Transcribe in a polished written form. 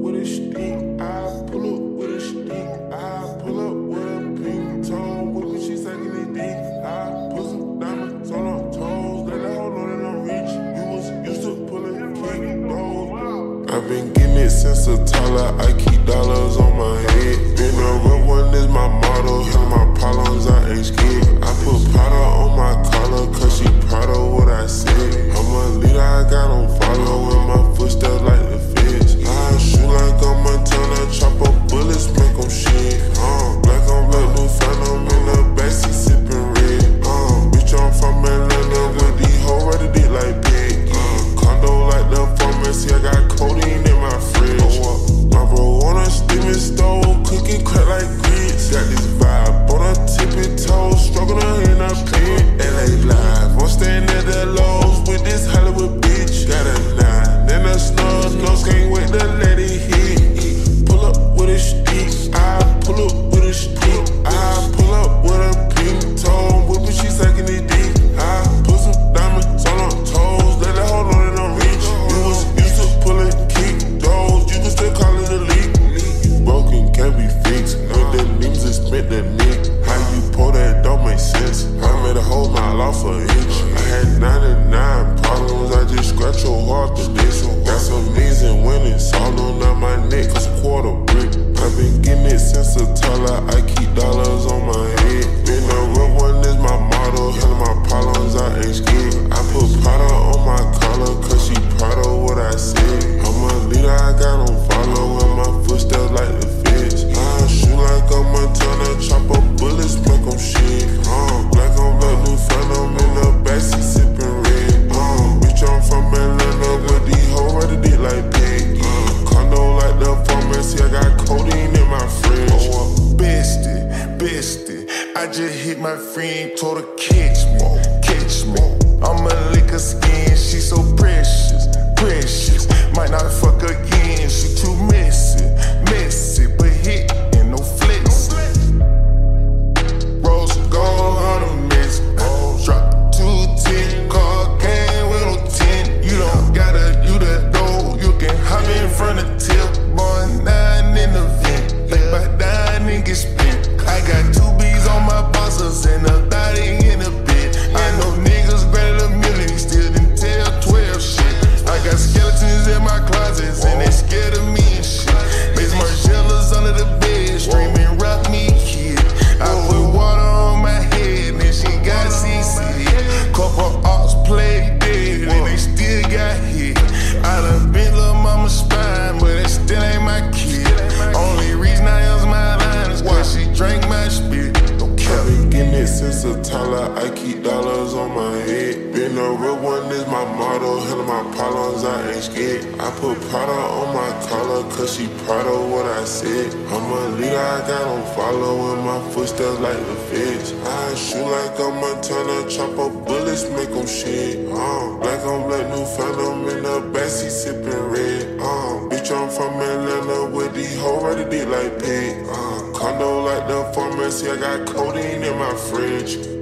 with a stick. I pull up with a stick. I pull up with a pink toe. With me, she sucking it dick. I put some diamonds on her toes. Let her hold on and I'm rich. You was used to pulling king doors. I've been getting it since a toddler. I keep dollars on my head. Been a real one is my motto. Handle my problems, I ain't scared. I put powder on my collar, cause she proud of what I said. I'm a leader, I got on follow. In my footsteps like the feds. I shoot like I'm Montana, chop up bullets, make them shit. Black on black, new phantom in the backseat sipping red. Bitch, I'm from Atlanta with these hoes ready to like pig. Condo like the pharmacy, I got codeine in my fridge. My bro on a steaming stove, cooking crack like grits. Got this vibe on a tippy toe, struggling in a pit. LA live, I'm staying at the lows with this Hollywood bitch. Got a 9 and a snub nose, can't wait to let it hit. Pull up with a stick, I pull up with a stick. I pull up with a pink toe, with me she sucking it dick. I put some diamonds on her toes, let her hold on and I'm rich. You was used to pulling kick doors, you can still call it a leak. Broken can't be fixed, with the names and spent the nick. How you pull that don't make sense. I made a whole mile off an inch. I had 99 problems, I just scratch your heart to this. Got some knees and winnings all on my neck, cause quarter brick. I've been getting it since a toddler, I keep dollars on my head. Been a real one is my motto, handle my problems, I ain't scared. I put powder on my collar, cause she proud of what I said. I'm a leader, I got on follow, in my footsteps like the feds. I shoot like I'm Montana, chop up bullets, make them shit. Black on black, new phantom in the backseat sipping red. Bitch, I'm from Atlanta with these hoes ready to like pig. Condo like the pharmacy, I got codeine in my fridge. Bestie, I just hit my friend, told her catch me. I'm a liquor skin, she so precious. Might not fuck again, she too messy, but hit and no flex. Rose gold on a mess. Drop 210, car came with no 10. You don't gotta do the dough, you can hop in front of tip. Boy, 9 in the vent, like by 9 and get spent. I got 2 B's on my bosses and a 30 in a bit. I know niggas greater than million, still didn't tell 12 shit. I got skeletons in my closets and they scared of me and shit. Miss Margiela's under the bed, screaming rock me kid. I put water on my head and she got CC. Couple ops played dead and they still got hit. I done bent lil' mama's spine, but it still ain't my kid. Only reason I answer my line is cause she drank my spit. I've been getting it since a toddler, I keep dollars on my head. Been a real one is my motto, handle my problems, I ain't scared. I put powder on my collar, cause she proud of what I said. I'm a leader, I got on follow, in my footsteps like the feds. I shoot like I'm Montana, chop up bullets, make them shit. Black on black, new phantom in the backseat sipping red. Bitch, I'm from Atlanta with these hoes ready to like pig. Condo like the pharmacy, I got codeine in my fridge.